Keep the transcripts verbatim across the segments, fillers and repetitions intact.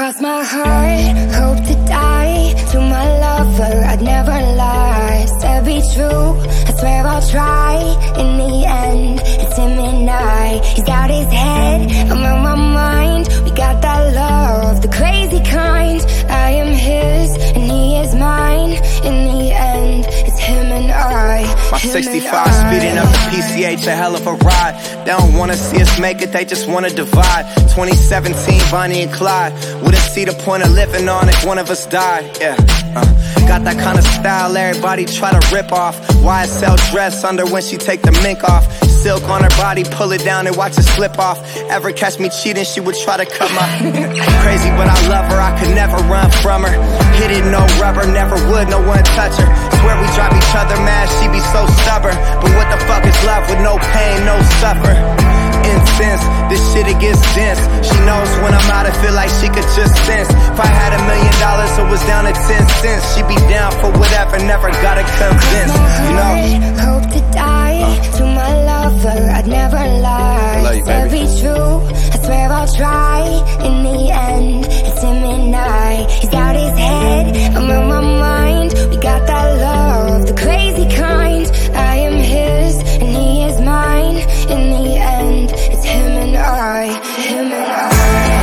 Cross my heart, hope to die. To my lover, I'd never lie. Said be true, I swear I'll try. In the end, it's him and I. He's got his head, I'm on my mind. We got that love, the crazy kind. I am his, and he is mine. In the end, it's him and I. My sixty-five speeding up the P C H, a hell of a ride. They don't wanna see us make it, they just wanna divide. Twenty seventeen, Bonnie and Clyde. Wouldn't see the point of living on if one of us died. Yeah, uh, got that kind of style everybody try to rip off. Y S L dress under when she take the mink off. Silk on her body, pull it down and watch it slip off. Ever catch me cheating, she would try to cut my crazy, but I love her, I could never run from her. Hit it, no rubber, never would, no one touch her. Swear we drive each other mad, she be so stubborn. But what the fuck is love with no pain, no suffer? Intense, this shit it gets dense. She knows when I'm out, I feel like she could just sense. If I had a million dollars, it was down to ten cents. She be down for whatever, never gotta convince, you know. Hope to die, uh. to my lover, I'd never lie. I love you, baby. Be true, I swear I'll try. In the end, it's him and I. He's got his head, I'm on my mind. We got that love, the crazy kind. I am his, and he is mine. In the end, it's him and I, him and I.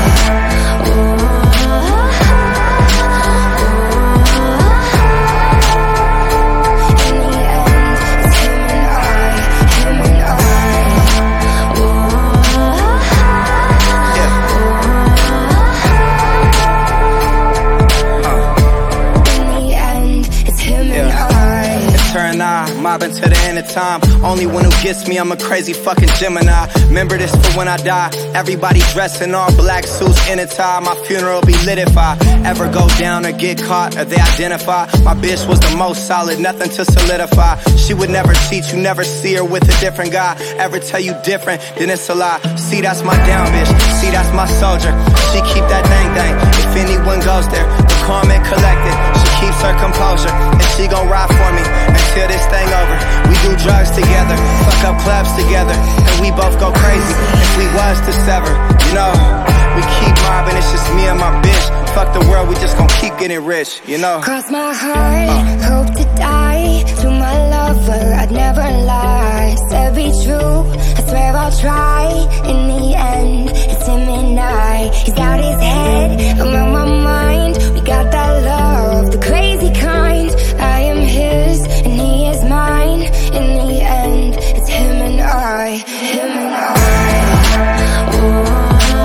Mobbing to the end of time. Only one who gets me, I'm a crazy fucking Gemini. Remember this for when I die. Everybody dressed in all black suits in a tie. My funeral be lit if I ever go down or get caught or they identify. My bitch was the most solid, nothing to solidify. She would never cheat, you never see her with a different guy. Ever tell you different, then it's a lie. See, that's my down bitch, see, that's my soldier. She keep that thing thing, if anyone goes there. The calm and collected, she keeps her composure. And she gon' ride for me until this thing over. We do drugs together, fuck up clubs together, and we both go crazy if we was to sever, you know. We keep mobbing, it's just me and my bitch. Fuck the world, we just gon' keep getting rich, you know. Cross my heart, uh. hope to die. To my lover, I'd never lie. Said be true, I swear I'll try. In the end, it's him and I. He's got his head, I'm on my mind. We got that love, the crazy kind. I am his, and he is mine. In the end, it's him and I, him and I. Oh.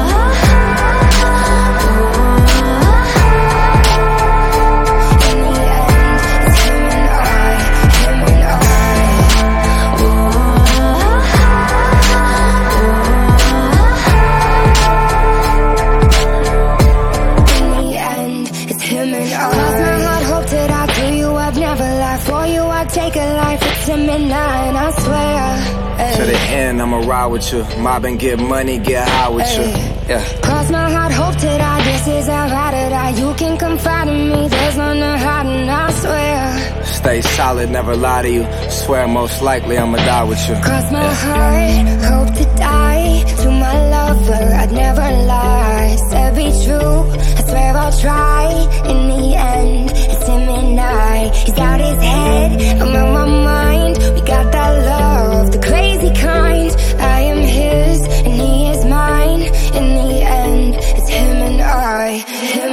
Take a life, it's him and I, and I swear ay. To the end, I'ma ride with you. Mob and get money, get high with ay. you. Yeah. Cross my heart, hope to die. This is how I to die. You can confide in me, there's none to hide, and I swear. Stay solid, never lie to you. Swear most likely I'ma die with you. Cross my yeah. heart, hope to die. To my lover, I'd never lie. Said be true, I swear I'll try. In the end, it's him and I. He's got his head, I'm on my mind. We got that love, the crazy kind. I am his, and he is mine. In the end, it's him and I.